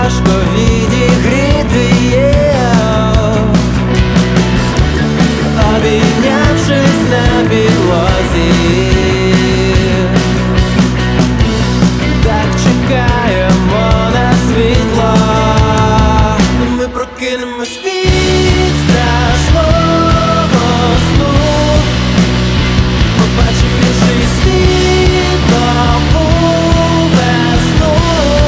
важко відігріти є, обійнявшись на підлозі. Так чекаємо на світло, ми прокинемось від страшного сну, побачимо інший світ, нову весну.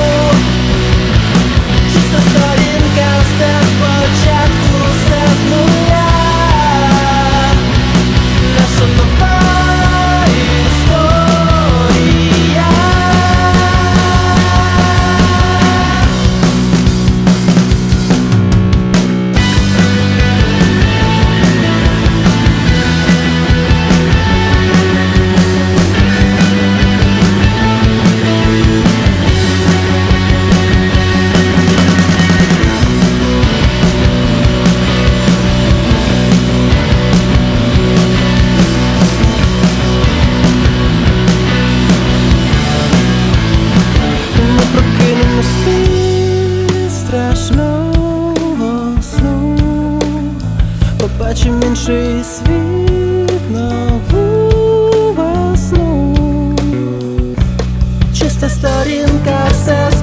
Чиста сторінка, все спочатку, все з нуля. Наша нова історія. Ми прокинемось від страшного сну, побачимо інший світ, нову весну. Чиста сторінка, все